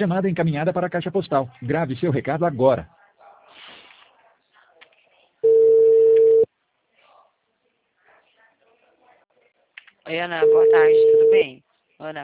Chamada encaminhada para a caixa postal. Grave seu recado agora. Oi, Ana, boa tarde, tudo bem? Ana,